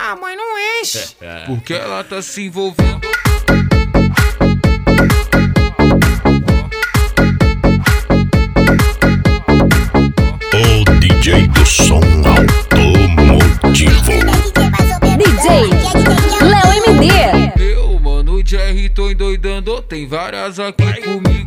Ah, mas não enche. Porque ela tá se envolvendo. O DJ do som automotivo. DJ Léo MD. Meu mano, Jerry, tô endoidando. Tem várias aqui comigo.